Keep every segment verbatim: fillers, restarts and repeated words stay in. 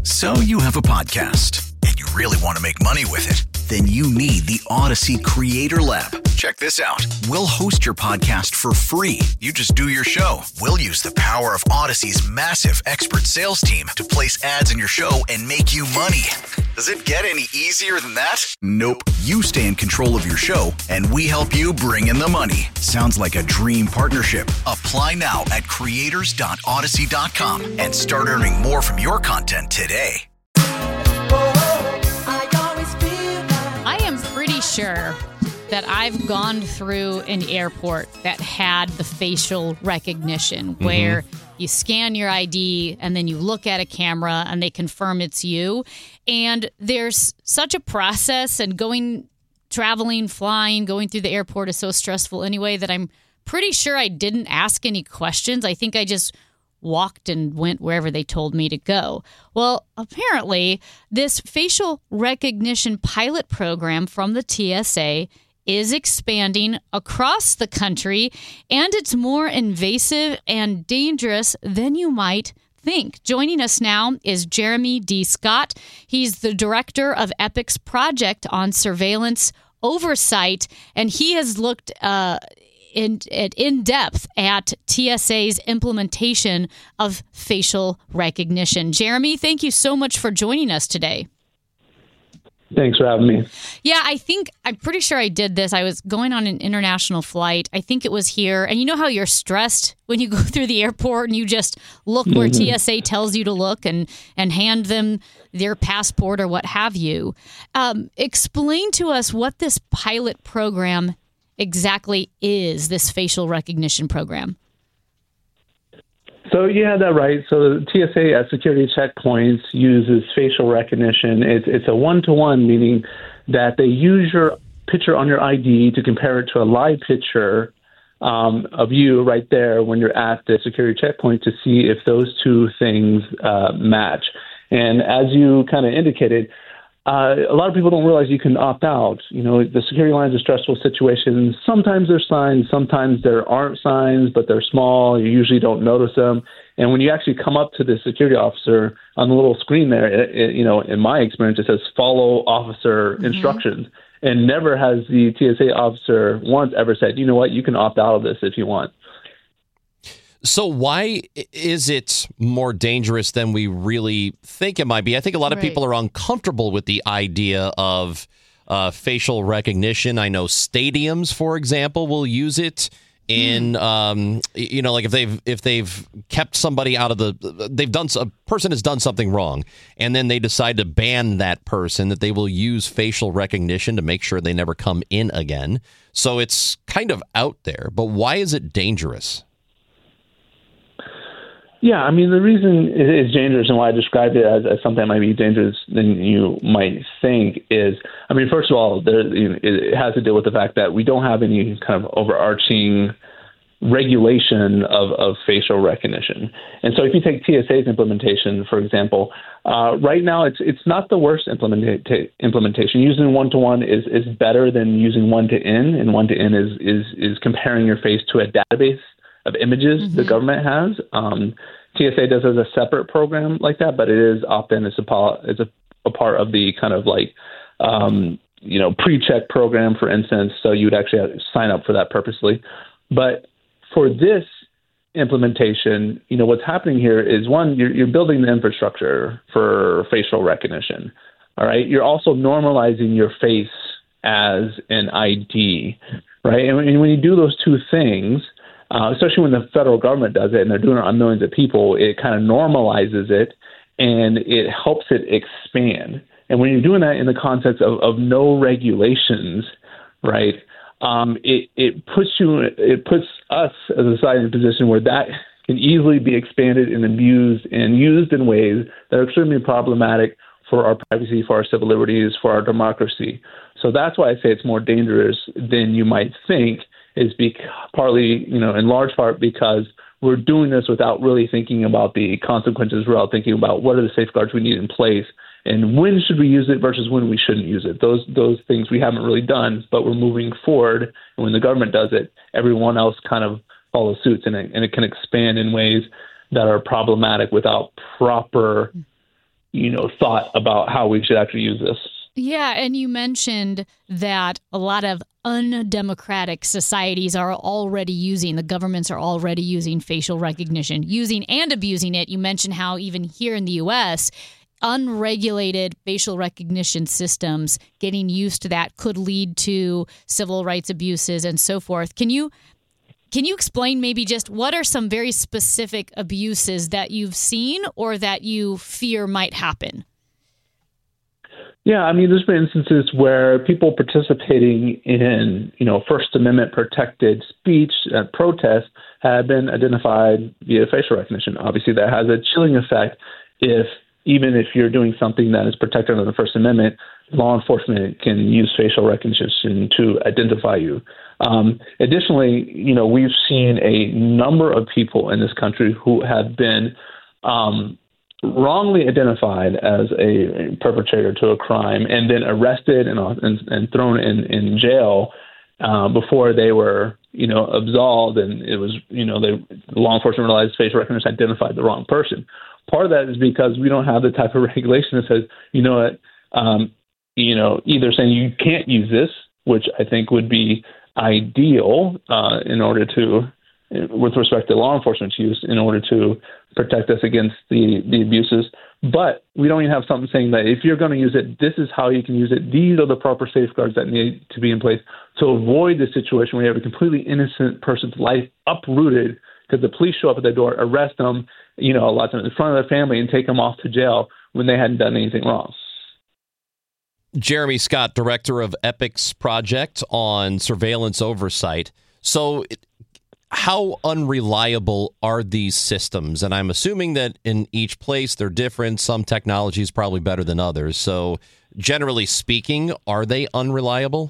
So you have a podcast and you really want to make money with it. Then you need the Odyssey Creator Lab. Check this out. We'll host your podcast for free. You just do your show. We'll use the power of Odyssey's massive expert sales team to place ads in your show and make you money. Does it get any easier than that? Nope. You stay in control of your show and we help you bring in the money. Sounds like a dream partnership. Apply now at creators dot odyssey dot com and start earning more from your content today. Sure that I've gone through an airport that had the facial recognition where mm-hmm. you scan your I D and then you look at a camera and they confirm it's you. And there's such a process, and going, traveling, flying, going through the airport is so stressful anyway that I'm pretty sure I didn't ask any questions. I think I just walked and went wherever they told me to go. Well, apparently, this facial recognition pilot program from the T S A is expanding across the country, and it's more invasive and dangerous than you might think. Joining us now is Jeremy D. Scott. He's the director of EPIC's project on surveillance oversight, and he has looked uh, in, in depth at T S A's implementation of facial recognition. Jeremy, thank you so much for joining us today. Thanks for having me. Yeah, I think, I'm pretty sure I did this. I was going on an international flight. I think it was here. And you know how you're stressed when you go through the airport and you just look where mm-hmm. T S A tells you to look and, and hand them their passport or what have you. Um, explain to us what this pilot program exactly is, this facial recognition program. So you had that right. So the T S A at security checkpoints uses facial recognition. It's it's a one-to-one, meaning that they use your picture on your I D to compare it to a live picture um, of you right there when you're at the security checkpoint to see if those two things uh, match. And as you kind of indicated, Uh, a lot of people don't realize you can opt out. You know, the security lines are stressful situations. Sometimes there's signs, sometimes there aren't signs, but they're small. You usually don't notice them. And when you actually come up to the security officer on the little screen there, it, it, you know, in my experience, it says follow officer mm-hmm. instructions. And never has the T S A officer once ever said, you know what, you can opt out of this if you want. So why is it more dangerous than we really think it might be? I think a lot of right. people are uncomfortable with the idea of uh, facial recognition. I know stadiums, for example, will use it in, mm. um, you know, like if they've if they've kept somebody out of the, they've done a person has done something wrong, and then they decide to ban that person, that they will use facial recognition to make sure they never come in again. So it's kind of out there. But why is it dangerous? Yeah, I mean, the reason it is dangerous and why I described it as, as something that might be dangerous than you might think is, I mean, first of all, there, you know, it has to do with the fact that we don't have any kind of overarching regulation of, of facial recognition. And so if you take T S A's implementation, for example, uh, right now it's it's not the worst implementa- implementation. Using one-to-one is, is better than using one-to-N, and one-to-N is, is, is comparing your face to a database of images mm-hmm. the government has. Um, T S A does as a separate program like that, but it is often it's a, it's a, a part of the kind of like, um, you know, pre-check program, for instance. So you would actually have to sign up for that purposely. But for this implementation, you know, what's happening here is, one, you're, you're building the infrastructure for facial recognition. All right. You're also normalizing your face as an I D, right? And when, and when you do those two things, Uh, especially when the federal government does it and they're doing it on millions of people, it kind of normalizes it and it helps it expand. And when you're doing that in the context of, of no regulations, right, um, it, it puts you, it puts us as a society in a position where that can easily be expanded and abused and used in ways that are extremely problematic for our privacy, for our civil liberties, for our democracy. So that's why I say it's more dangerous than you might think, is bec- partly, you know, in large part because we're doing this without really thinking about the consequences, without thinking about what are the safeguards we need in place and when should we use it versus when we shouldn't use it. Those those things we haven't really done, but we're moving forward. And when the government does it, everyone else kind of follows suit, and it, and it can expand in ways that are problematic without proper, you know, thought about how we should actually use this. Yeah, and you mentioned that a lot of undemocratic societies are already using, the governments are already using facial recognition, using and abusing it. You mentioned how even here in the U S, unregulated facial recognition systems, getting used to that could lead to civil rights abuses and so forth. Can you can you explain maybe just what are some very specific abuses that you've seen or that you fear might happen? Yeah, I mean, there's been instances where people participating in, you know, First Amendment protected speech and protests have been identified via facial recognition. Obviously, that has a chilling effect if, even if you're doing something that is protected under the First Amendment, law enforcement can use facial recognition to identify you. Um, additionally, you know, we've seen a number of people in this country who have been um, wrongly identified as a perpetrator to a crime and then arrested and and, and thrown in, in jail uh, before they were, you know, absolved. And it was, you know, they, law enforcement realized facial recognition identified the wrong person. Part of that is because we don't have the type of regulation that says, you know what, um, you know, either saying you can't use this, which I think would be ideal uh, in order to, with respect to law enforcement's use, in order to protect us against the, the abuses. But we don't even have something saying that if you're going to use it, this is how you can use it. These are the proper safeguards that need to be in place to avoid the situation where you have a completely innocent person's life uprooted because the police show up at their door, arrest them, you know, a lot of times in front of their family and take them off to jail when they hadn't done anything wrong. Jeremy Scott, director of EPIC's project on surveillance oversight. So how unreliable are these systems? And I'm assuming that in each place they're different. Some technology is probably better than others. So generally speaking, are they unreliable?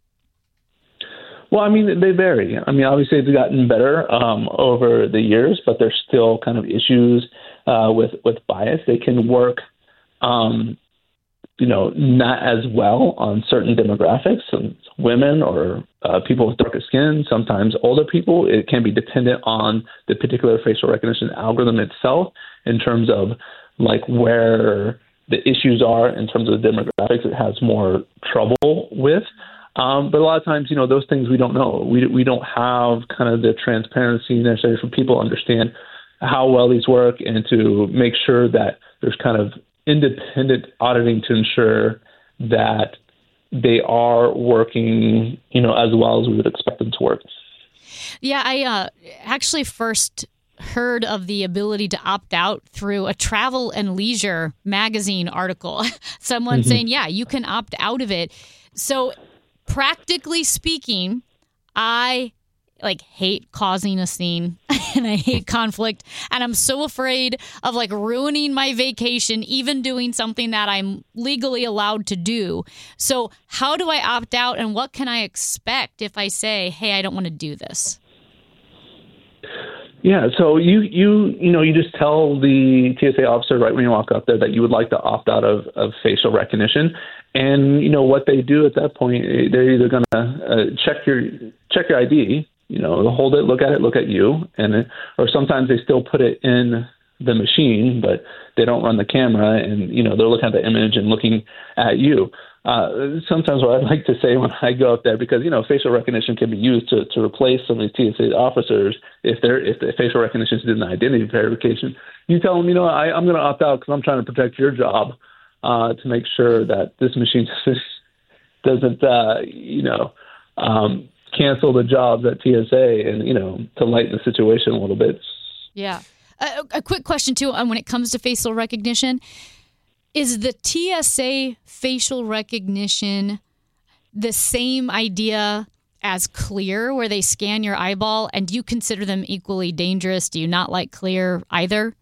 Well, I mean, they vary. I mean, obviously they've gotten better um, over the years, but there's still kind of issues uh, with, with bias. They can work, um, you know, not as well on certain demographics, some women or uh, people with darker skin, sometimes older people. It can be dependent on the particular facial recognition algorithm itself in terms of like where the issues are in terms of the demographics it has more trouble with. Um, but a lot of times, you know, those things we don't know. We we don't have kind of the transparency necessary for people to understand how well these work and to make sure that there's kind of independent auditing to ensure that they are working, you know, as well as we would expect them to work. Yeah, I uh, actually first heard of the ability to opt out through a Travel and Leisure magazine article. Someone mm-hmm. saying, yeah, you can opt out of it. So practically speaking, I like hate causing a scene and I hate conflict. And I'm so afraid of like ruining my vacation, even doing something that I'm legally allowed to do. So how do I opt out and what can I expect if I say, hey, I don't want to do this? Yeah, so you you you know you just tell the T S A officer right when you walk up there that you would like to opt out of, of facial recognition, and you know what they do at that point, they're either going to uh, check your check your I D, you know, hold it, look at it, look at you, and or sometimes they still put it in the machine, but they don't run the camera, and you know they're looking at the image and looking at you. Uh, sometimes what I like to say when I go up there, because, you know, facial recognition can be used to, to replace some of these T S A officers if they're if the facial recognition is an identity verification. You tell them, you know, I, I'm going to opt out because I'm trying to protect your job uh, to make sure that this machine doesn't, uh, you know, um, cancel the jobs at T S A and, you know, to lighten the situation a little bit. Yeah. A, a quick question, too, on when it comes to facial recognition. Is the T S A facial recognition the same idea as Clear, where they scan your eyeball, and do you consider them equally dangerous? Do you not like Clear either?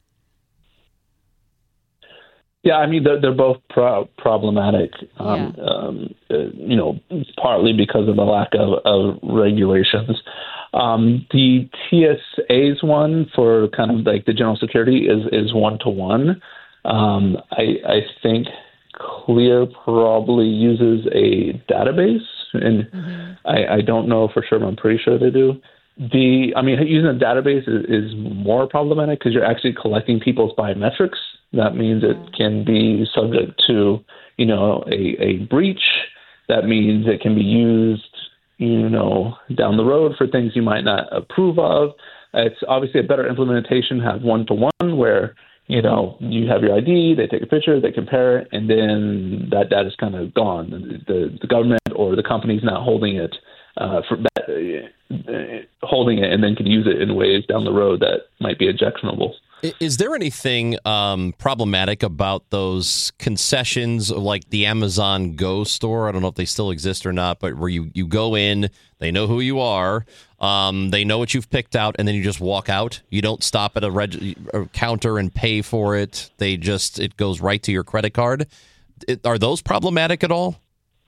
Yeah, I mean, they're, they're both pro- problematic, um, yeah. um, uh, you know, partly because of the lack of, of regulations. Um, the T S A's one for kind of like the general security is, is one-to-one. Um, I, I think Clear probably uses a database, and mm-hmm. I, I don't know for sure, but I'm pretty sure they do. The, I mean, using a database is, is more problematic because you're actually collecting people's biometrics That means it can be subject to, you know, a, a breach. That means it can be used, you know, down the road for things you might not approve of. It's obviously a better implementation, have one-to-one where, you know, you have your I D, they take a picture, they compare it, and then that data is kind of gone. The, the government or the company's not holding it uh, for that, uh, holding it and then can use it in ways down the road that might be objectionable. Is there anything um, problematic about those concessions like the Amazon Go store? I don't know if they still exist or not, but where you, you go in, they know who you are, um, they know what you've picked out, and then you just walk out. You don't stop at a, reg- a counter and pay for it. They just, it goes right to your credit card. It, are those problematic at all?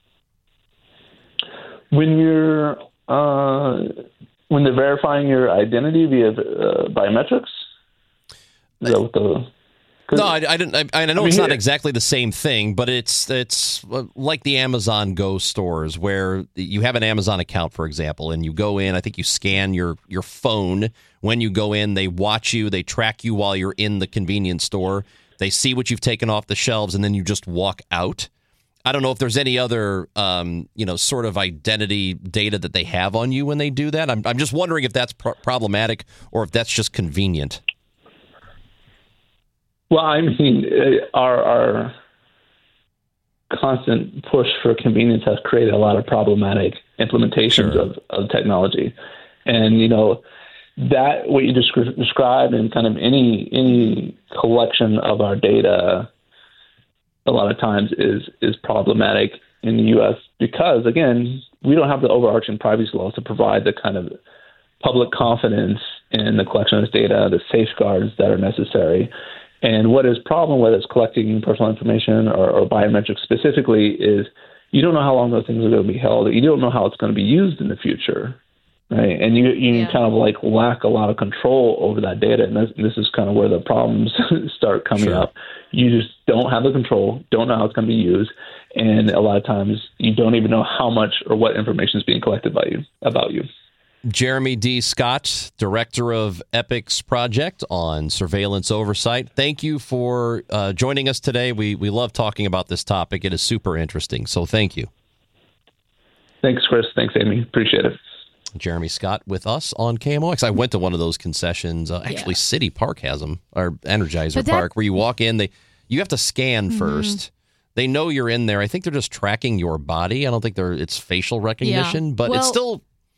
When you're, uh, when they're verifying your identity via uh, biometrics? Is that what the, no, I, I didn't. I, I know I mean, it's not yeah. exactly the same thing, but it's it's like the Amazon Go stores where you have an Amazon account, for example, and you go in. I think you scan your your phone when you go in. They watch you. They track you while you're in the convenience store. They see what you've taken off the shelves, and then you just walk out. I don't know if there's any other, um, you know, sort of identity data that they have on you when they do that. I'm I'm just wondering if that's pro- problematic or if that's just convenient. Well, I mean, our, our constant push for convenience has created a lot of problematic implementations sure. of, of technology. And, you know, that what you descri- described in kind of any any collection of our data a lot of times is, is problematic in the U S because, again, we don't have the overarching privacy laws to provide the kind of public confidence in the collection of this data, the safeguards that are necessary. And what is problem with is collecting personal information or, or biometrics specifically is you don't know how long those things are going to be held. You don't know how it's going to be used in the future, right? And you you yeah. kind of like lack a lot of control over that data. And this, this is kind of where the problems start coming sure. up. You just don't have the control, don't know how it's going to be used. And a lot of times you don't even know how much or what information is being collected by you about you. Jeremy D. Scott, director of EPIC's project on surveillance oversight. Thank you for uh, joining us today. We we love talking about this topic. It is super interesting. So thank you. Thanks, Chris. Thanks, Amy. Appreciate it. Jeremy Scott with us on K M O X. I went to one of those concessions. Uh, actually, yeah. City Park has them, or Energizer that, Park, where you walk in. They you have to scan mm-hmm. first. They know you're in there. I think they're just tracking your body. I don't think they're it's facial recognition, yeah. but well, it's still...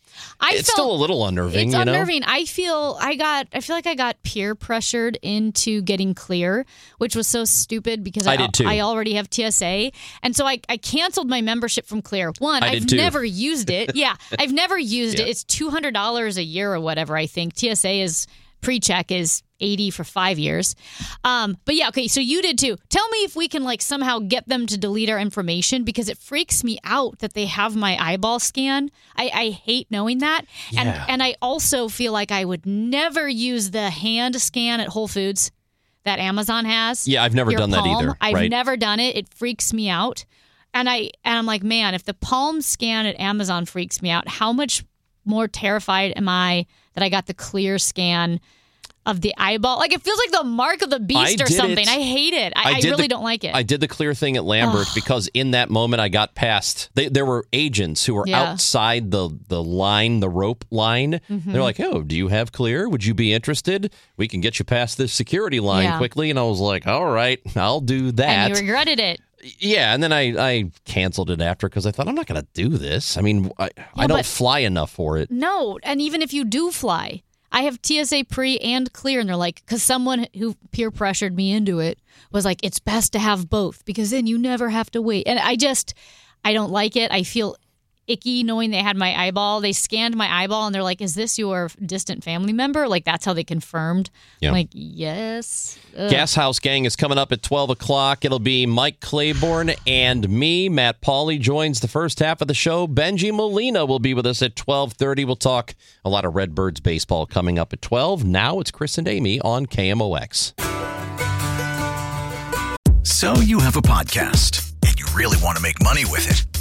I it's felt, still a little unnerving, it's you know? unnerving. I feel I got. I feel like I got peer pressured into getting Clear, which was so stupid because I, I did too. I already have T S A, and so I, I canceled my membership from Clear. One, I I've never used it. Yeah, I've never used yeah. it. It's two hundred dollars a year or whatever. I think T S A is pre-check is eighty for five years. Um, but yeah, okay, so you did too. Tell me if we can like somehow get them to delete our information because it freaks me out that they have my eyeball scan. I, I hate knowing that. Yeah. And and I also feel like I would never use the hand scan at Whole Foods that Amazon has. Yeah, I've never Your done palm. that either. I've right. never done it. It freaks me out. And I and I'm like, man, if the palm scan at Amazon freaks me out, how much more terrified am I that I got the Clear scan of the eyeball? Like, it feels like the mark of the beast I or something. It. I hate it. I, I, I really the, don't like it. I did the Clear thing at Lambert because in that moment I got past. They, there were agents who were yeah. outside the, the line, the rope line. Mm-hmm. They're like, oh, do you have Clear? Would you be interested? We can get you past this security line yeah. quickly. And I was like, all right, I'll do that. And you regretted it. Yeah, and then I, I canceled it after because I thought, I'm not going to do this. I mean, I, yeah, I don't fly enough for it. No, and even if you do fly, I have T S A pre and Clear, and they're like, because someone who peer pressured me into it was like, it's best to have both because then you never have to wait. And I just, I don't like it. I feel icky knowing they had my eyeball. They scanned my eyeball, and they're like, is this your distant family member? Like, that's how they confirmed. Yeah. I'm like, yes. Ugh. Gas House Gang is coming up at twelve o'clock. It'll be Mike Claiborne and me. Matt Pauley joins the first half of the show. Benji Molina will be with us at twelve thirty. We'll talk a lot of Redbirds baseball coming up at twelve. Now it's Chris and Amy on K M O X. So you have a podcast, and you really want to make money with it.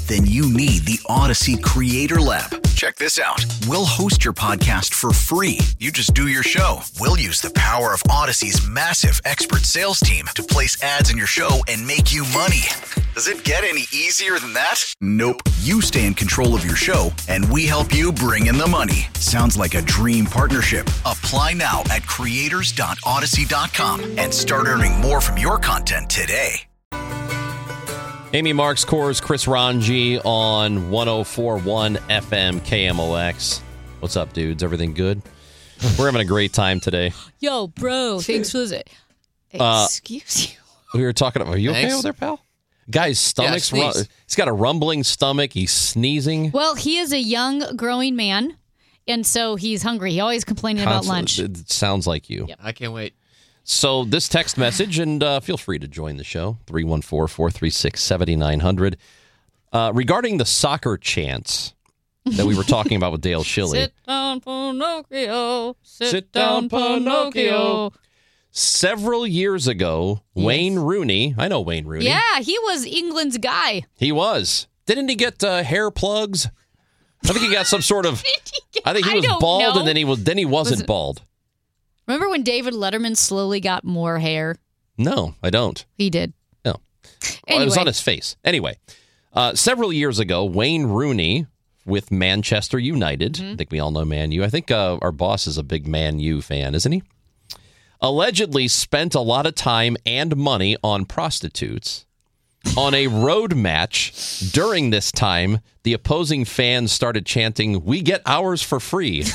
then you need the Odyssey Creator Lab. Check this out. We'll host your podcast for free. You just do your show. We'll use the power of Odyssey's massive expert sales team to place ads in your show and make you money. Does it get any easier than that? Nope. You stay in control of your show, and we help you bring in the money. Sounds like a dream partnership. Apply now at creators dot odyssey dot com and start earning more from your content today. Amy Marks, Coors, Chris Ranji on one oh four point one F M K M O X. What's up, dudes? Everything good? We're having a great time today. Yo, bro, thanks for the... Uh, Excuse you. We were talking about... Are you okay Thanks. over there, pal? Guy's stomach's... Yeah, ru- sneeze. he's got a rumbling stomach. He's sneezing. Well, he is a young, growing man, and so he's hungry. He always complaining about lunch. Constantly- It sounds like you. Yep. I can't wait. So this text message, and uh, feel free to join the show, three one four, four three six, seven nine zero zero. Uh, regarding the soccer chants that we were talking about with Dale Schilly. Sit down, Pinocchio. Sit, Sit down, down, Pinocchio. Several years ago, Yes. Wayne Rooney, I know Wayne Rooney. Yeah, he was England's guy. He was. Didn't he get uh, hair plugs? I think he got some sort of. I think he I was don't bald, know. and then he was. Then he wasn't Was it- bald. Remember when David Letterman slowly got more hair? No, I don't. He did. No, Well, Anyway, it was on his face. Anyway, uh, several years ago, Wayne Rooney with Manchester United. Mm-hmm. I think we all know Man U. I think uh, our boss is a big Man U fan, isn't he? Allegedly spent a lot of time and money on prostitutes. On a road match during this time, the opposing fans started chanting, "We get ours for free."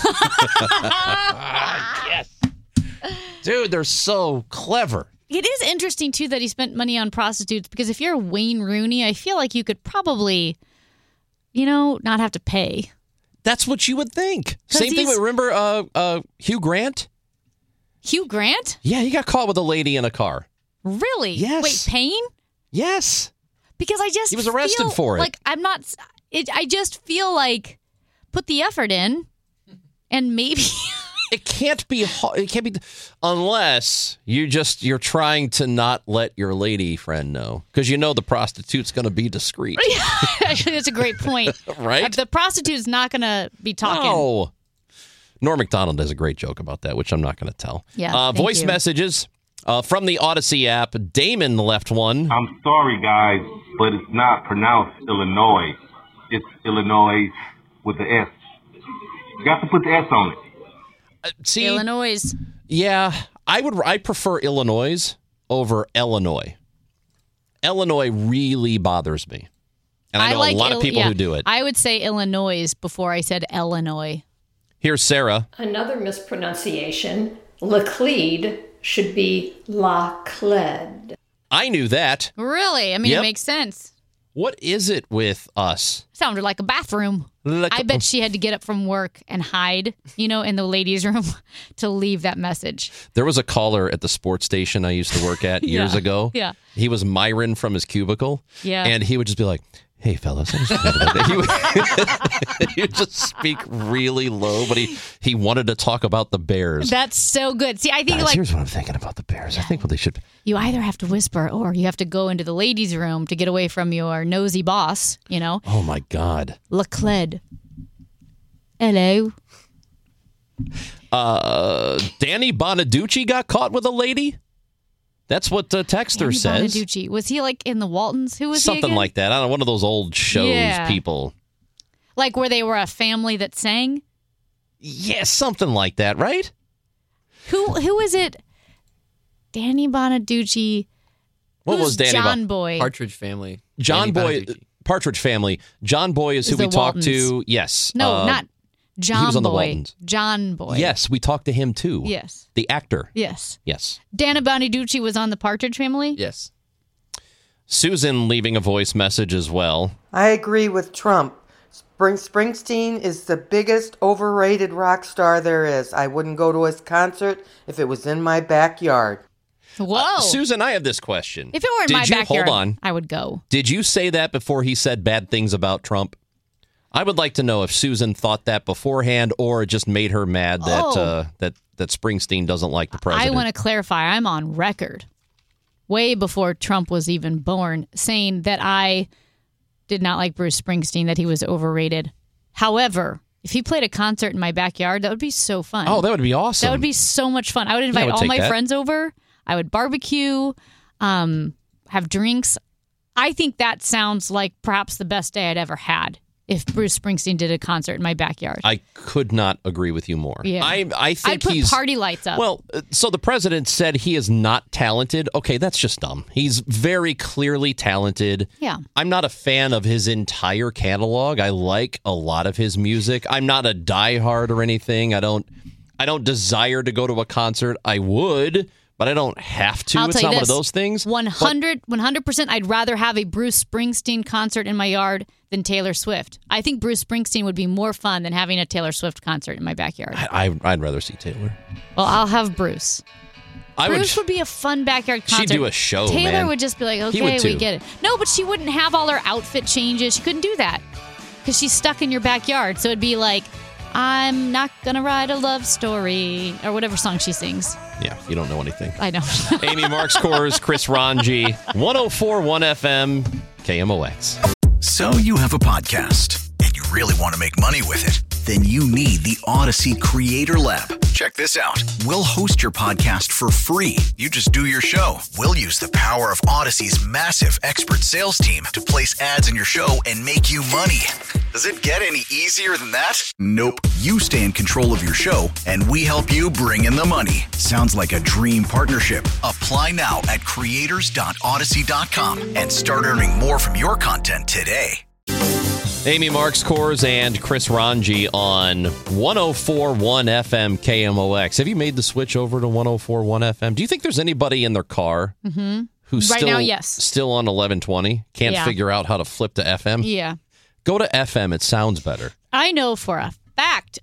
Yes. Dude, they're so clever. it is interesting, too, that he spent money on prostitutes, because if you're Wayne Rooney, I feel like you could probably, you know, not have to pay. That's what you would think. 'Cause Same thing he's- with, remember uh, uh, Hugh Grant? Hugh Grant? Yeah, he got caught with a lady in a car. Really? Yes. Wait, Payne? Yes. Because I just He was arrested feel for it. Like, I'm not, it, I just feel like put the effort in and maybe... It can't be hard. It can't be unless you just you're trying to not let your lady friend know, because you know the prostitute's going to be discreet, Actually, that's a great point. right? The prostitute's not going to be talking. No. Norm Macdonald does a great joke about that, which I'm not going to tell. Yeah, Uh, thank voice you. messages uh, from the Odyssey app. Damon left one. I'm sorry, guys, but it's not pronounced Illinois. It's Illinois with the S. You got to put the S on it. Uh, see, Illinois. yeah, I would. I prefer Illinois over Illinois. Illinois really bothers me, and I know like a lot Il- of people yeah, who do it. I would say Illinois before I said Illinois. Here's Sarah. Another mispronunciation, Laclede, should be Lacled. I knew that. Really? I mean, Yep. it makes sense. What is it with us? Sounded like a bathroom. Like- I bet she had to get up from work and hide, you know, in the ladies' room to leave that message. There was a caller at the sports station I used to work at years Yeah. ago. Yeah. He was Myron from his cubicle. Yeah. And he would just be like, "Hey, fellas." I just thought about that." He would, he would just speak really low, but he, he wanted to talk about the Bears. That's so good. See, I think Guys, like here's what I'm thinking about the Bears. I think what they should... you either have to whisper or you have to go into the ladies' room to get away from your nosy boss, you know. Oh, my God. Lacled. Hello. Uh, Danny Bonaducci got caught with a lady? That's what the texter Andy says. Bonaducci. Was he like in the Waltons? Who was he Something again? like that. I don't know, one of those old shows Yeah. people. Like where they were a family that sang? Yeah, something like that, right? Who who is it? Danny Bonaducci. What Who's was Danny John Bon- Boy? Partridge Family. John Danny Boy, Bonaducci. Partridge Family. John Boy is Is who we the talked to. Waltons. Yes. No, uh, not John was on the Boy. Waltons. John Boy. Yes, we talked to him too. Yes. The actor. Yes. Yes. Danny Bonaducci was on the Partridge Family? Yes. Susan leaving a voice message as well. I agree with Trump. Spring Springsteen is the biggest overrated rock star there is. I wouldn't go to his concert if it was in my backyard. Whoa. Susan, I have this question. if it were in Did my you, backyard, Hold on. I would go. Did you say that before he said bad things about Trump? I would like to know if Susan thought that beforehand or it just made her mad that Oh. uh, that that Springsteen doesn't like the president. I want to clarify. I'm on record, way before Trump was even born, saying that I did not like Bruce Springsteen, that he was overrated. However, if he played a concert in my backyard, that would be so fun. Oh, that would be awesome. That would be so much fun. I would invite Yeah, I would all take my that. friends over. I would barbecue, um, have drinks. I think that sounds like perhaps the best day I'd ever had if Bruce Springsteen did a concert in my backyard. I could not agree with you more. Yeah. I I think I'd put he's party lights up. Well, uh, so the president said he is not talented. Okay, that's just dumb. He's very clearly talented. Yeah. I'm not a fan of his entire catalog. I like a lot of his music. I'm not a diehard or anything. I don't I don't desire to go to a concert. I would, but I don't have to. I'll It's tell not you one of this, those things. one hundred, one hundred percent I'd rather have a Bruce Springsteen concert in my yard than Taylor Swift. I think Bruce Springsteen would be more fun than having a Taylor Swift concert in my backyard. I, I, I'd rather see Taylor. Well, I'll have Bruce. I Bruce would, would be a fun backyard concert. She'd do a show, Taylor man. would just be like, He would okay, we too. get it. No, but she wouldn't have all her outfit changes. She couldn't do that because she's stuck in your backyard. So it'd be like, I'm not going to write a love story or whatever song she sings. Yeah, you don't know anything. I don't. Amy Marks Kors, Chris Ranji, one oh four point one F M, K M O X. So you have a podcast and you really want to make money with it? Then you need the Odyssey Creator Lab. Check this out. We'll host your podcast for free. You just do your show. We'll use the power of Odyssey's massive expert sales team to place ads in your show and make you money. Does it get any easier than that? Nope. You stay in control of your show, and we help you bring in the money. Sounds like a dream partnership. Apply now at creators dot odyssey dot com and start earning more from your content today. Amy Marks Kors and Chris Ranji on one oh four point one F M K M O X. Have you made the switch over to one oh four point one F M? Do you think there's anybody in their car Mm-hmm. who's Right still, now, yes. still on eleven twenty, can't Yeah. figure out how to flip to F M? Yeah. Go to F M. It sounds better. I know for a fact.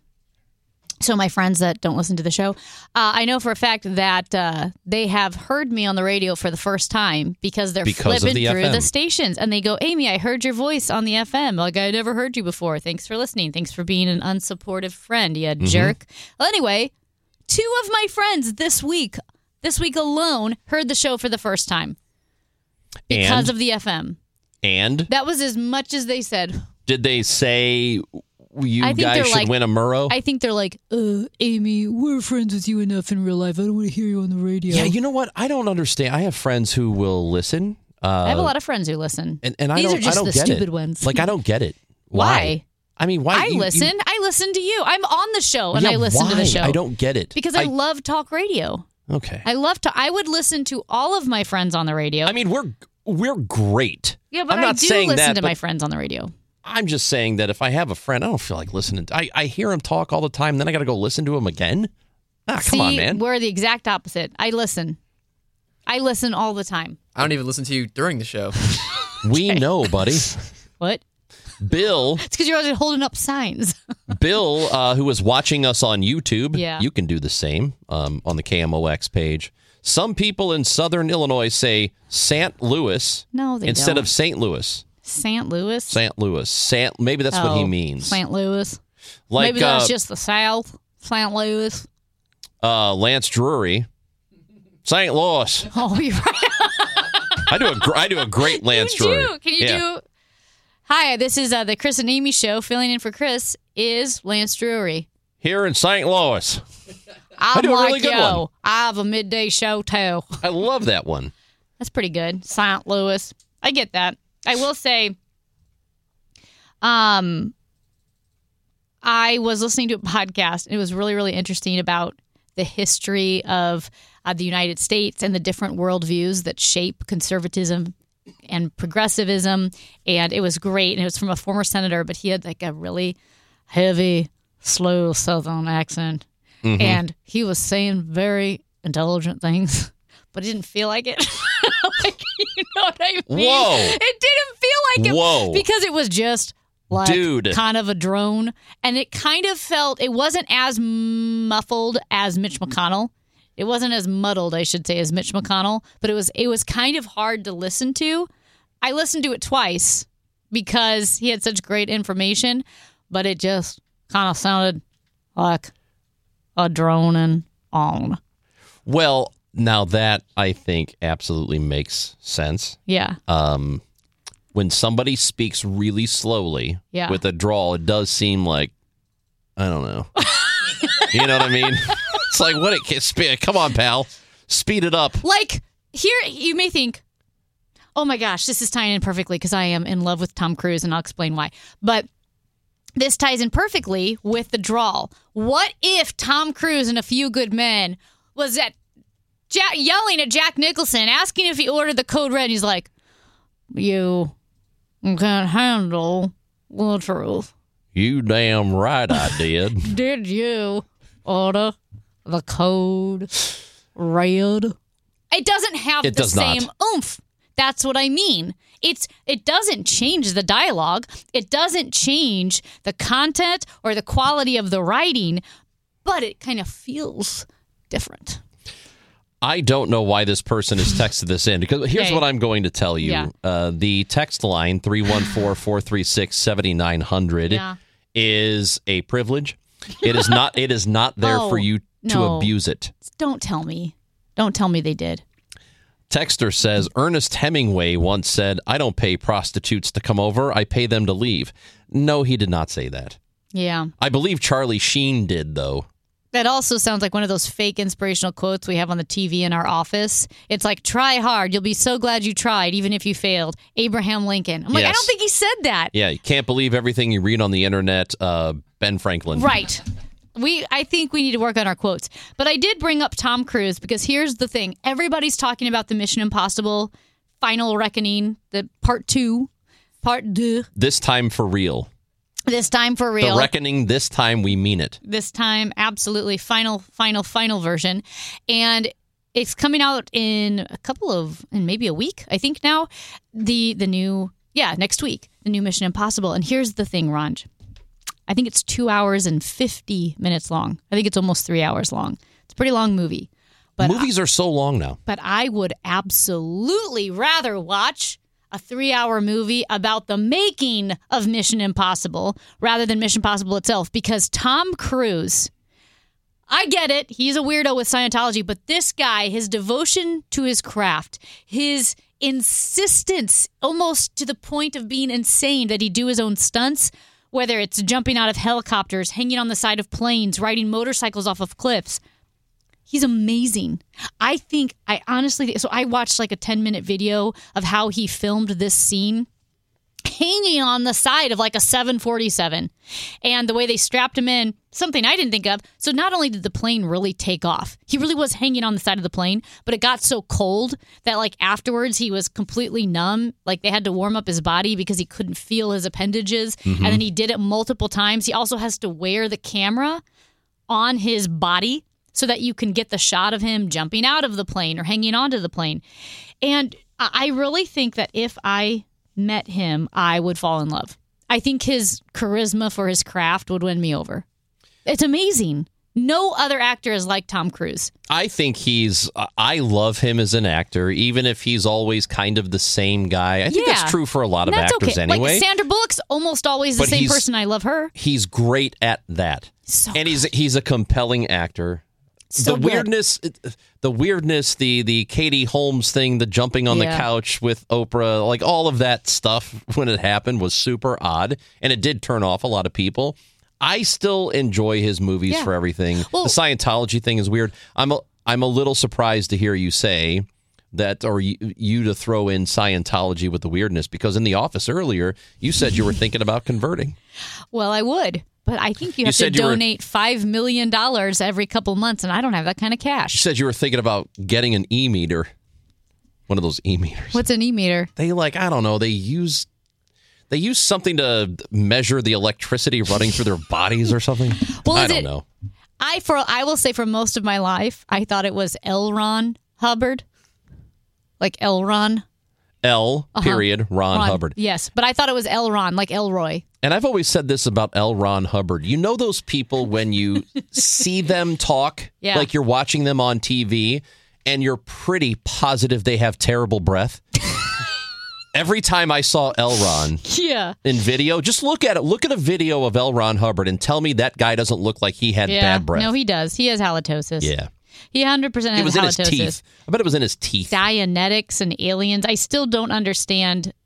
So my friends that don't listen to the show, uh, I know for a fact that uh, they have heard me on the radio for the first time because they're Because of flipping the through F M. the stations. And they go, Amy, I heard your voice on the F M. Like, I never heard you before. Thanks for listening. Thanks for being an unsupportive friend, you Mm-hmm. jerk. Well, anyway, two of my friends this week, this week alone, heard the show for the first time because And? of the F M. And That was as much as they said. did they say you I think guys they're should like- win a Murrow? I think they're like, uh, Amy, we're friends with you enough in real life. I don't want to hear you on the radio. yeah, you know what? I don't understand. I have friends who will listen. Uh, I have a lot of friends who listen. and, and I These don't, are just I don't the get stupid it. ones. Like, I don't get it. Why? I mean, why? I you- you- listen. I listen to you. I'm on the show and Yeah, I listen to why? the show. I don't get it. Because I, love talk radio. Okay. I love to. I would listen to all of my friends on the radio. I mean, we're we're great. yeah, but I'm not I do saying listen that, to but my friends on the radio. I'm just saying that if I have a friend, I don't feel like listening. To, I I hear him talk all the time, then I got to go listen to him again. Ah, See, come on, man. we're the exact opposite. I listen. I listen all the time. I don't even listen to you during the show. We know, buddy. What? Bill, It's because you're always holding up signs. Bill, uh, who is watching us on YouTube, Yeah. you can do the same um, on the K M O X page. Some people in Southern Illinois say Saint Louis No, they instead don't. of Saint Louis. Saint Louis. Saint Louis. Saint. Maybe that's what he Oh, means. Saint Louis. Like Maybe that's uh, just the South. Saint Louis. uh, Lance Drury, Saint Louis. Oh, you're right. I do a gr- I do a great Lance you Drury. do. Can you Yeah. do? Hi, this is uh, the Chris and Amy show. Filling in for Chris is Lance Drury. Here in Saint Louis? I'm do a like really good yo. one. I have a midday show too. I love that one. That's pretty good. Saint Louis. I get that. I will say, um, I was listening to a podcast. And it was really, really interesting about the history of uh, the United States and the different worldviews that shape conservatism and progressivism. And it was great. And it was from a former senator, but he had like a really heavy, slow Southern accent. Mm-hmm. And he was saying very intelligent things, but it didn't feel like it. Like, you know what I mean? Whoa. It didn't feel like it. Whoa. Because it was just like Dude. kind of a drone. And it kind of felt, it wasn't as muffled as Mitch McConnell. It wasn't as muddled, I should say, as Mitch McConnell, but it was it was kind of hard to listen to. I listened to it twice because he had such great information, but it just kind of sounded like a droning on. Well, now that I think absolutely makes sense. Yeah. Um, when somebody speaks really slowly Yeah. with a drawl, it does seem like, I don't know. You know what I mean? It's like, what? It, come on, pal. Speed it up. Like, here, you may think, oh my gosh, this is tying in perfectly because I am in love with Tom Cruise, and I'll explain why. But this ties in perfectly with the drawl. What if Tom Cruise in A Few Good Men was at Jack, yelling at Jack Nicholson, asking if he ordered the Code Red, and he's like, you can't handle the truth. You damn right I did. Did you order the Code Red? It doesn't have It the does same not. oomph. That's what I mean. It's it doesn't change the dialogue. It doesn't change the content or the quality of the writing, but it kind of feels different. I don't know why this person has texted this in, because here's Okay. what I'm going to tell you. Yeah. Uh, the text line, three one four, four three six, seven nine zero zero, Yeah. is a privilege. It is not It is not there Oh, for you to no. abuse it. Don't tell me. Don't tell me they did. Texter says, Ernest Hemingway once said, I don't pay prostitutes to come over, I pay them to leave. No, he did not say that. Yeah. I believe Charlie Sheen did, though. That also sounds like one of those fake inspirational quotes we have on the T V in our office. It's like, try hard. You'll be so glad you tried, even if you failed. Abraham Lincoln. I'm like, I Yes. don't think he said that. Yeah, you can't believe everything you read on the internet. Uh, Ben Franklin. Right. We, I think we need to work on our quotes. But I did bring up Tom Cruise because here's the thing. Everybody's talking about the Mission Impossible Final Reckoning, the part two, part deux. This time for real. This time for real. The reckoning, this time we mean it. This time, absolutely final, final, final version. And it's coming out in a couple of, in maybe a week, I think now. The the new, yeah, next week, the new Mission Impossible. And here's the thing, Ranj. I think it's two hours and fifty minutes long. I think it's almost three hours long. It's a pretty long movie. But Movies are so long now. But I would absolutely rather watch a three-hour movie about the making of Mission Impossible rather than Mission Impossible itself, because Tom Cruise, I get it, he's a weirdo with Scientology, but this guy, his devotion to his craft, his insistence almost to the point of being insane that he do his own stunts, whether it's jumping out of helicopters, hanging on the side of planes, riding motorcycles off of cliffs. He's amazing. I think, I honestly, so I watched like a ten minute video of how he filmed this scene hanging on the side of like a seven forty-seven. And the way they strapped him in, something I didn't think of. So not only did the plane really take off, he really was hanging on the side of the plane, but it got so cold that like afterwards he was completely numb. Like they had to warm up his body because he couldn't feel his appendages. Mhm. And then he did it multiple times. He also has to wear the camera on his body so that you can get the shot of him jumping out of the plane or hanging onto the plane. And I I really think that if I met him, I would fall in love. I think his charisma for his craft would win me over. It's amazing. No other actor is like Tom Cruise. I think he's, I love him as an actor, even if he's always kind of the same guy. I think Yeah. that's true for a lot of That's actors okay. anyway. Like Sandra Bullock's almost always the But same he's- person. I love her. He's great at that. So and he's he's a compelling actor. So the good. weirdness, the weirdness, the the Katie Holmes thing, the jumping on Yeah. the couch with Oprah, like all of that stuff when it happened was super odd, and it did turn off a lot of people. I still enjoy his movies Yeah. for everything. Well- the Scientology thing is weird. I'm a, I'm a little surprised to hear you say that, or you, you to throw in Scientology with the weirdness, because in the office earlier you said you were thinking about converting. Well, I would. But I think you You have to said you were- donate five million dollars every couple months, and I don't have that kind of You cash. said you were thinking about getting an e-meter, one of those e-meters. What's an e-meter? They like, I don't know, they use they use something to measure the electricity running through their bodies or something. Well, I is don't it- know. I for I will say for most of my life, I thought it was L. Ron Hubbard. Like L. Ron. L. Uh-huh. Period. Ron, Hubbard. Yes, but I thought it was L. Ron, like Elroy. And I've always said this about L. Ron Hubbard. You know those people when you see them talk, Yeah. like you're watching them on T V, and you're pretty positive they have terrible breath? Every time I saw L. Ron Yeah. in video, just look at it. Look at a video of L. Ron Hubbard and tell me that guy doesn't look like he had yeah. bad breath. No, he does. He has halitosis. Yeah. He one hundred percent has It was in his halitosis. teeth. I bet it was in his teeth. Dianetics and aliens. I still don't understand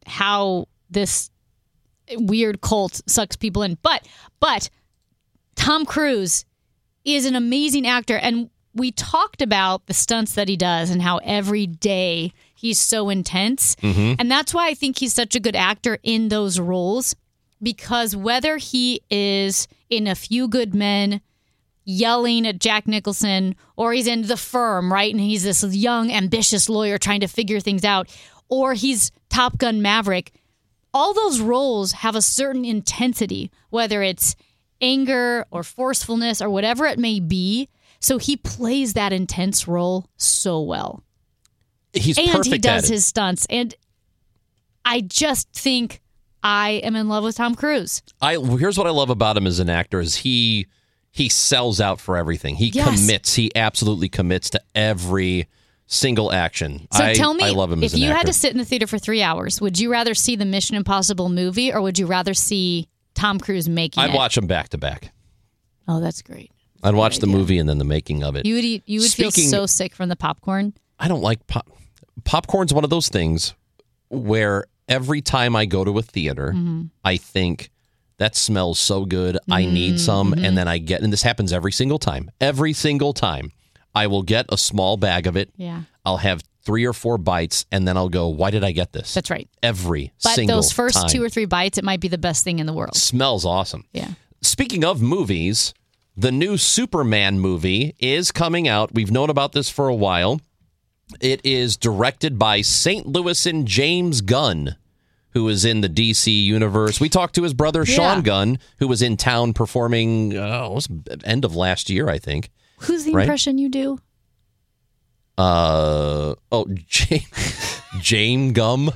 how this weird cult sucks people in. But, but Tom Cruise is an amazing actor. And we talked about the stunts that he does and how every day he's so intense. Mm-hmm. And that's why I think he's such a good actor in those roles. Because whether he is in A Few Good Men yelling at Jack Nicholson, or he's in The Firm, right? And he's this young, ambitious lawyer trying to figure things out, or he's Top Gun Maverick, all those roles have a certain intensity, whether it's anger or forcefulness or whatever it may be. So he plays that intense role so well. He's and perfect he does at it. his stunts. And I just think I am in love with Tom Cruise. I here's what I love about him as an actor is he he sells out for everything. He Yes. commits. He absolutely commits to every single action. So I, tell me, I love him if as an you actor. had to sit in the theater for three hours, would you rather see the Mission Impossible movie or would you rather see Tom Cruise making I'd it? watch them back to back. Oh, that's great. I'd watch the idea. movie and then the making of it. You would eat, you would Speaking- feel so sick from the popcorn. I don't like pop. Popcorn's one of those things where every time I go to a theater, Mm-hmm. I think that smells so good. I need some, Mm-hmm. and then I get, and this happens every single time. Every single time, I will get a small bag of it. Yeah. I'll have three or four bites, and then I'll go, "Why did I get this?" That's right. Every But single those first time. two or three bites, it might be the best thing in the world. Smells awesome. Yeah. Speaking of movies, the new Superman movie is coming out. We've known about this for a while. It is directed by Saint Louisan James Gunn, who is in the D C universe. We talked to his brother, Sean Yeah. Gunn, who was in town performing, uh, it was end of last year, I think. Who's the Right? impression you do? Uh, oh, James, James Gum.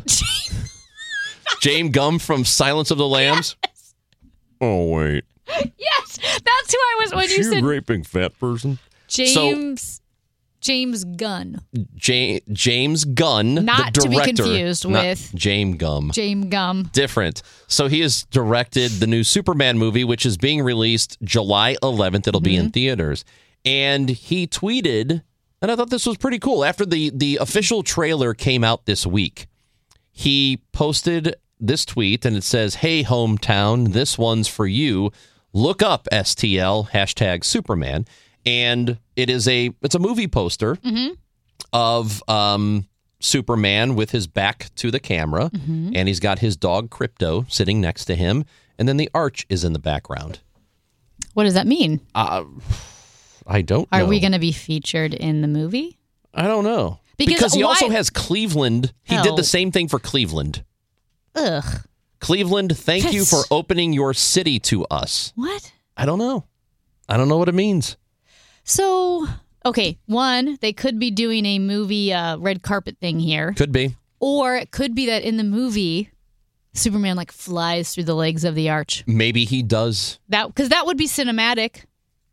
James Gum from Silence of the Lambs. Yes. Oh, wait. Yes, that's who I was when you said raping fat person? James James Gunn. Ja- James Gunn, Not the to be director. confused Not with- James Gum. James Gum. Different. So he has directed the new Superman movie, which is being released July eleventh. It'll be Mm-hmm. in theaters. And he tweeted, and I thought this was pretty cool. After the, the official trailer came out this week, he posted this tweet, and it says, "Hey, hometown, this one's for you. Look up S T L, hashtag Superman." And it is a it's a movie poster Mm-hmm. of um, Superman with his back to the camera, Mm-hmm. and he's got his dog Crypto sitting next to him, and then the Arch is in the background. What does that mean? Uh, I don't know. Are we going to be featured in the movie? I don't know. Because he why- also has Cleveland. He did Oh. the same thing for Cleveland. Ugh. Cleveland, thank you That's- for opening your city to us. What? I don't know. I don't know what it means. So, okay, one, they could be doing a movie uh, red carpet thing here. Could be. Or it could be that in the movie, Superman like flies through the legs of the Arch. Maybe he does. That because that would be cinematic.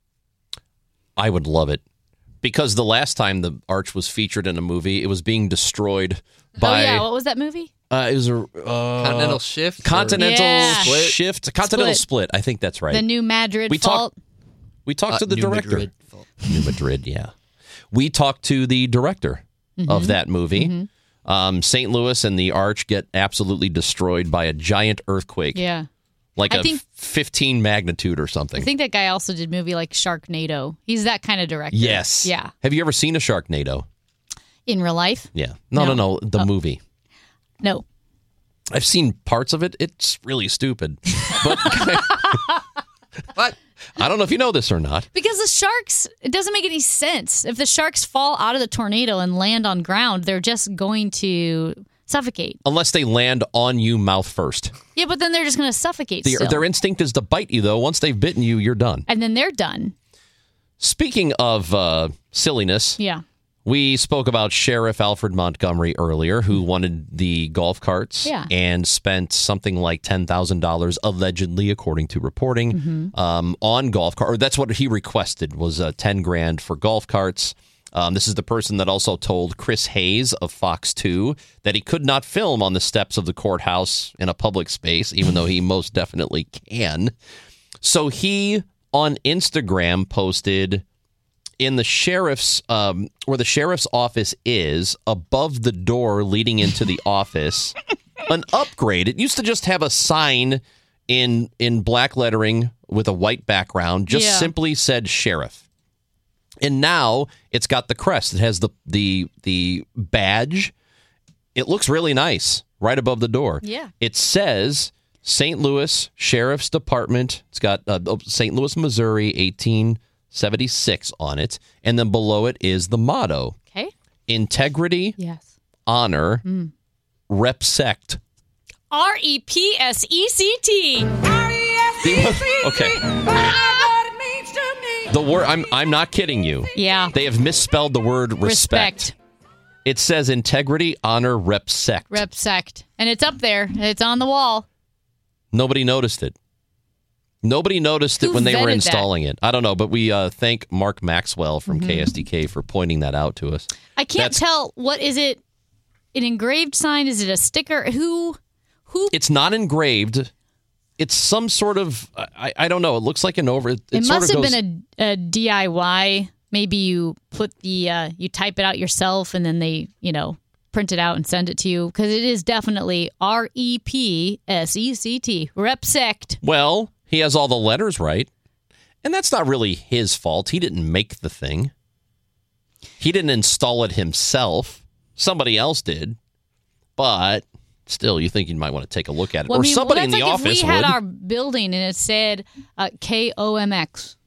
I would love it. Because the last time the Arch was featured in a movie, it was being destroyed by... oh yeah, what was that movie? Uh, it was a uh, Continental Shift. or- Continental Yeah. Split? Shift, Continental Split. Split. I think that's right. The New Madrid We Fault. talked- we talked Uh, to the New director. Madrid. New Madrid, yeah. We talked to the director Mm-hmm. of that movie. Um, Saint Louis and the Arch get absolutely destroyed by a giant earthquake, Yeah. like I a think- fifteen magnitude or something. I think that guy also did movie like Sharknado. He's that kind of director. Yes. Yeah. Have you ever seen a Sharknado? In real life? Yeah. No, no, No. no. The movie. No. I've seen parts of it. It's really stupid. But What? I don't know if you know this or not. Because the sharks, it doesn't make any sense. If the sharks fall out of the tornado and land on ground, they're just going to suffocate. Unless they land on you mouth first. Yeah, but then they're just going to suffocate The, still. their instinct is to bite you, though. Once they've bitten you, you're done. and then they're done. Speaking of uh, silliness, Yeah. we spoke about Sheriff Alfred Montgomery earlier, who wanted the golf carts Yeah. and spent something like ten thousand dollars, allegedly, according to reporting, Mm-hmm. um, on golf carts. Or that's what he requested, was uh, ten grand for golf carts. Um, this is the person that also told Chris Hayes of Fox two that he could not film on the steps of the courthouse in a public space, even though he most definitely can. So he, on Instagram, posted... in the sheriff's, um, where the sheriff's office is, above the door leading into the office, an upgrade. It used to just have a sign in in black lettering with a white background, just Yeah. simply said sheriff. And now it's got the crest. It has the the the badge. It looks really nice right above the door. Yeah. It says Saint Louis Sheriff's Department. It's got uh, Saint Louis, Missouri, eighteen seventy-six on it. And then below it is the motto. Okay. Integrity, Yes. honor, Mm. repsect. R E P S E C T. The- okay. The word I'm I'm not kidding you. Yeah. They have misspelled the word respect. Respect. It says integrity, honor, repsect. Repsect. And it's up there. It's on the wall. Nobody noticed it. Nobody noticed it Who when they were vetted that? installing it. I don't know, but we uh, thank Mark Maxwell from Mhm. K S D K for pointing that out to us. I can't That's- tell. What is it? An engraved sign? Is it a sticker? Who? Who? It's not engraved. It's some sort of I, I don't know. It looks like an over. It, It, sort must of have goes, been a, a D I Y. Maybe you put the uh, you type it out yourself, and then they you know print it out and send it to you, because it is definitely R E P S E C T. Repsect. Well, he has all the letters right, and that's not really his fault. He didn't make the thing. He didn't install it himself. Somebody else did, but. Still, you think you might want to take a look at it. Well, or I mean, somebody well, in the that's like office if we had would. our building and it said uh, K O M X.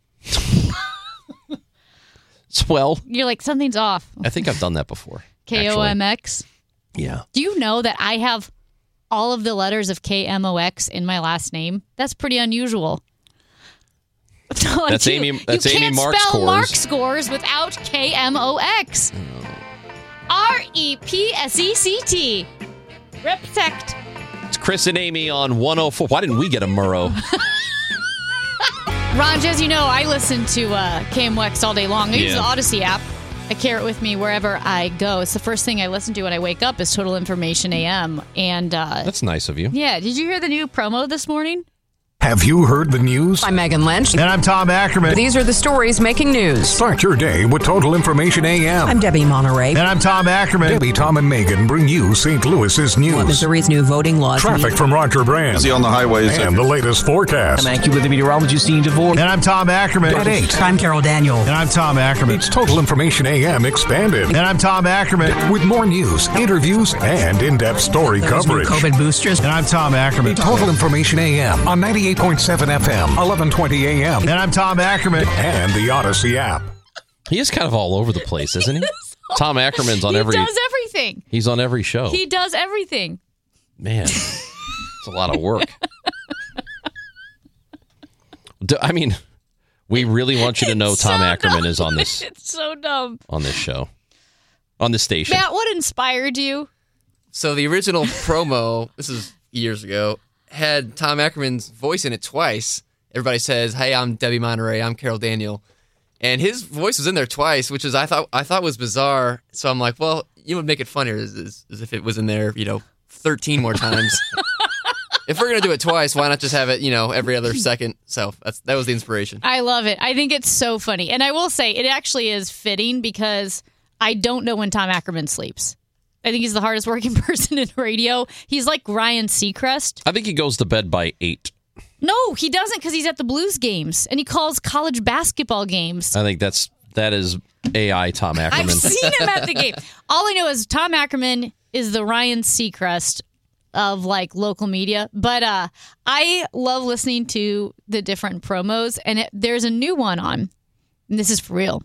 Well, You're like, something's off. I think I've done that before. K O M X. Yeah. Do you know that I have all of the letters of K M O X in my last name? That's pretty unusual. Like That's you- Amy- that's you Amy can't Mark spell scores. Mark scores without K M O X. R E P S E C T. Repsect. It's Chris and Amy on one oh four. Why didn't we get a Murrow? Ron, as you know, I listen to uh, K M O X all day long. I use Yeah. the Odyssey app. I carry it with me wherever I go. It's the first thing I listen to when I wake up is Total Information A M. And uh, That's nice of you. yeah, did you hear the new promo this morning? Have you heard the news? I'm Megan Lynch. And I'm Tom Ackerman. These are the stories making news. Start your day with Total Information A M. I'm Debbie Monterey. And I'm Tom Ackerman. Debbie, Tom, and Megan bring you Saint Louis's news. Missouri's new voting laws. Traffic from Roger Brand. Busy on the highways. And the latest forecast. I'm AccuWeather meteorologist Dean DeVore. And I'm Tom Ackerman. At eight. I'm Carol Daniel. And I'm Tom Ackerman. It's Total Information A M expanded. And I'm Tom Ackerman. With more news, interviews, and in-depth story Those coverage. new COVID boosters. And I'm Tom Ackerman. Total Information A M on ninety-eight point seven F M, eleven twenty A M. And I'm Tom Ackerman. And the Odyssey app. He is kind of all over the place, isn't he? Tom Ackerman's on he every. does everything. He's on every show. He does everything. Man, it's a lot of work. Do- I mean, we really want you to know It's Tom so Ackerman dumb. is on this It's so dumb. on this show, on this station. Matt, what inspired you? So the original promo, this is years ago, had Tom Ackerman's voice in it twice. Everybody says, "Hey, I'm Debbie Monterey. I'm Carol Daniel," and his voice was in there twice, which is I thought I thought was bizarre. So I'm like, well, you would make it funnier as, as, as if it was in there, you know, thirteen more times. If we're gonna do it twice, why not just have it, you know, every other second? So that's that was the inspiration. I love it. I think it's so funny. And I will say, it actually is fitting because I don't know when Tom Ackerman sleeps. I think he's the hardest working person in radio. He's like Ryan Seacrest. I think he goes to bed by eight. No, he doesn't, because he's at the Blues games and he calls college basketball games. I think that's that is A I Tom Ackerman. I've seen him at the game. All I know is Tom Ackerman is the Ryan Seacrest of like local media. But uh, I love listening to the different promos, and it, there's a new one on. And this is for real.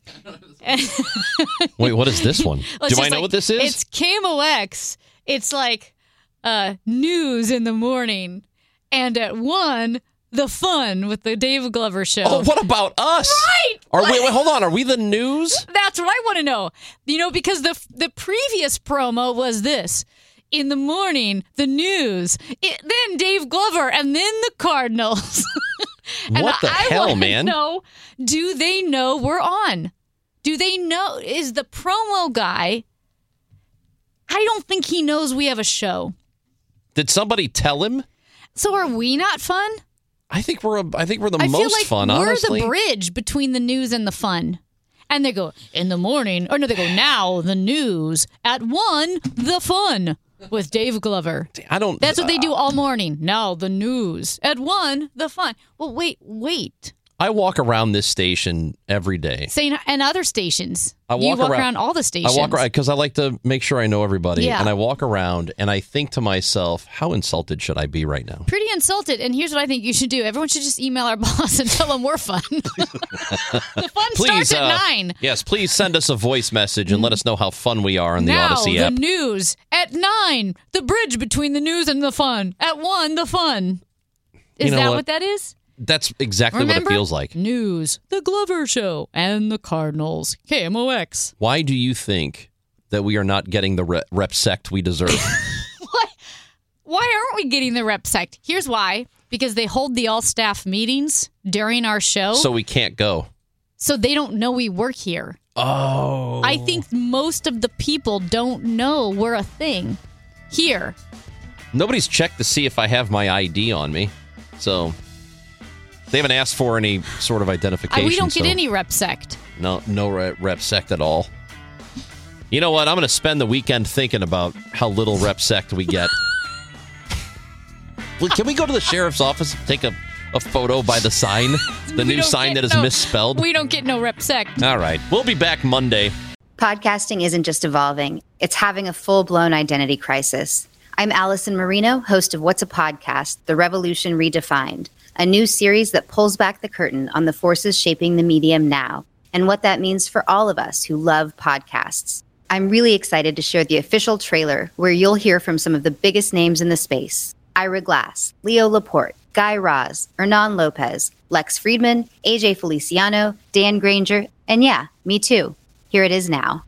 Wait, what is this one? Well, it's Do I just know like- what this is? It's K M O X. It's like uh, news in the morning, and at one, the fun with the Dave Glover show. Oh, what about us? Right. Are we? Wait, hold on. Are we the news? That's what I want to know. You know, because the the previous promo was this. In the morning, the news, it, then Dave Glover, and then the Cardinals. And What the I hell, wanna man? Know, do they know we're on? Do they know? Is the promo guy? I don't think he knows we have a show. Did somebody tell him? So are we not fun? I think we're. A, I think we're the I most feel like fun. we're Honestly, the bridge between the news and the fun. And they go in the morning, or no, they go now the news at one the fun. with Dave Glover. I don't. That's what they do all morning. Now the news. At one, the fun. Well, wait, wait. I walk around this station every day. Saying and other stations. I walk you walk around, around all the stations. I walk around because I like to make sure I know everybody. Yeah. And I walk around and I think to myself, how insulted should I be right now? Pretty insulted. And here's what I think you should do. Everyone should just email our boss and tell them we're fun. The fun Please, starts at uh, nine. Yes, please send us a voice message and let us know how fun we are on the Now, Odyssey the app. news. At nine, the bridge between the news and the fun. At one, the fun. Is You know that what? what that is? That's exactly Remember? what it feels like. News, the Glover Show, and the Cardinals. K M O X. Why do you think that we are not getting the re- rep sect we deserve? What? Why aren't we getting the rep sect? Here's why. Because they hold the all-staff meetings during our show. So we can't go. So they don't know we work here. Oh. I think most of the people don't know we're a thing here. Nobody's checked to see if I have my I D on me. So they haven't asked for any sort of identification. Uh, we don't get so any rep sect. No, no rep, rep sect at all. You know what? I'm going to spend the weekend thinking about how little rep sect we get. Well, can we go to the sheriff's office and take a, a photo by the sign? The We new don't sign get that is no- misspelled? We don't get no rep sect. All right. We'll be back Monday. Podcasting isn't just evolving, it's having a full-blown identity crisis. I'm Allison Marino, host of What's a Podcast? The Revolution Redefined, a new series that pulls back the curtain on the forces shaping the medium now and what that means for all of us who love podcasts. I'm really excited to share the official trailer where you'll hear from some of the biggest names in the space. Ira Glass, Leo Laporte, Guy Raz, Hernan Lopez, Lex Friedman, A J Feliciano, Dan Granger, and yeah, me too. Here it is now.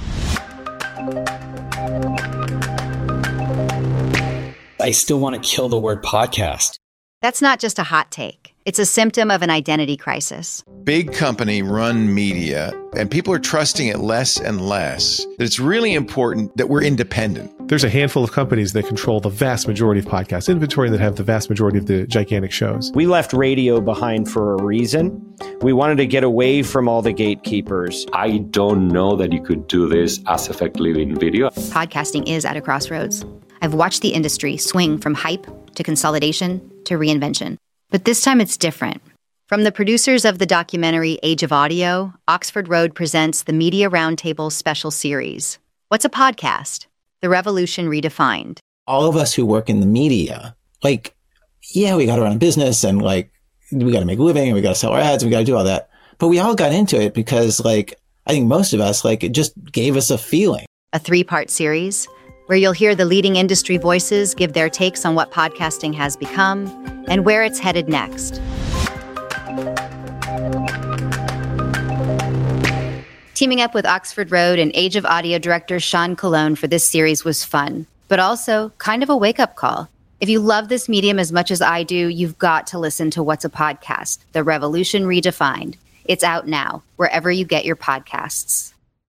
I still want to kill the word podcast. That's not just a hot take. It's a symptom of an identity crisis. Big company run media, and people are trusting it less and less. That it's really important that we're independent. There's a handful of companies that control the vast majority of podcast inventory and that have the vast majority of the gigantic shows. We left radio behind for a reason. We wanted to get away from all the gatekeepers. I don't know that you could do this as effectively in video. Podcasting is at a crossroads. I've watched the industry swing from hype to consolidation to reinvention. But this time it's different. From the producers of the documentary Age of Audio, Oxford Road presents the Media Roundtable special series. What's a podcast? The Revolution Redefined. All of us who work in the media, like, yeah, we got to run a business and like, we got to make a living and we got to sell our ads and we got to do all that. But we all got into it because like, I think most of us, like, it just gave us a feeling. A three-part series where you'll hear the leading industry voices give their takes on what podcasting has become and where it's headed next. Teaming up with Oxford Road and Age of Audio director Sean Colon for this series was fun, but also kind of a wake-up call. If you love this medium as much as I do, you've got to listen to What's a Podcast? The Revolution Redefined. It's out now, wherever you get your podcasts.